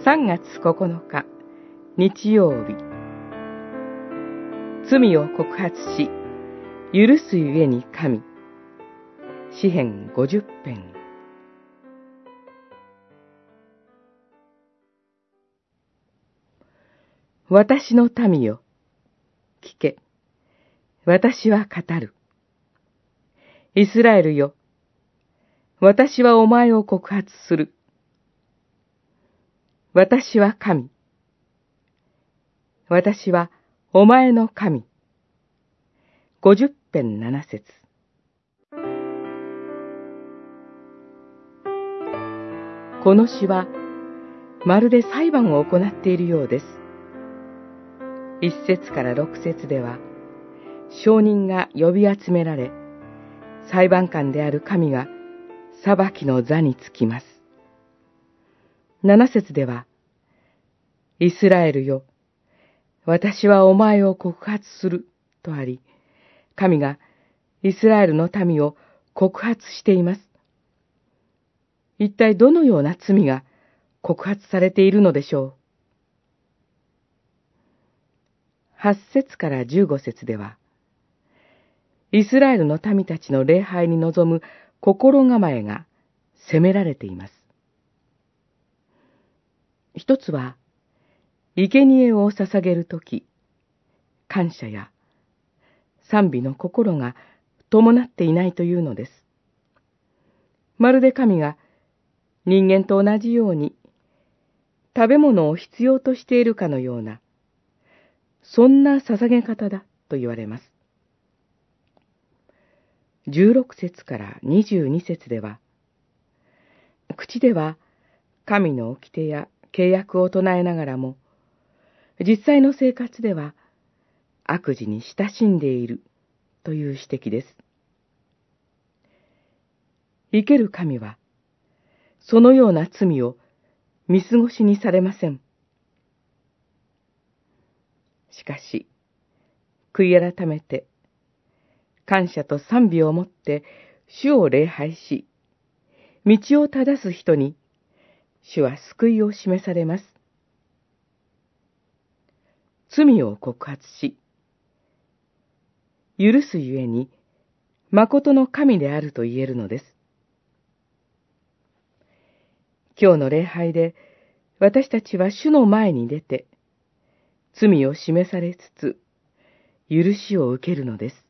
3月9日日曜日。罪を告発し許すゆえに神。詩編50編。私の民よ、聞け。私は語る。イスラエルよ、私はお前を告発する。私は神。私はお前の神。50編7節。この詩はまるで裁判を行っているようです。1節から6節では、証人が呼び集められ、裁判官である神が裁きの座につきます。7節では、イスラエルよ、私はお前を告発するとあり、神がイスラエルの民を告発しています。一体どのような罪が告発されているのでしょう。8節から15節では、イスラエルの民たちの礼拝に臨む心構えが責められています。一つは、生贄を捧げるとき、感謝や賛美の心が伴っていないというのです。まるで神が人間と同じように食べ物を必要としているかのような、そんな捧げ方だと言われます。16節から22節では、口では神の掟や契約を唱えながらも、実際の生活では悪事に親しんでいるという指摘です。生ける神は、そのような罪を見過ごしにされません。しかし、悔い改めて、感謝と賛美をもって主を礼拝し、道を正す人に主は救いを示されます。罪を告発し、許すゆえに、誠の神であると言えるのです。今日の礼拝で、私たちは主の前に出て、罪を示されつつ、許しを受けるのです。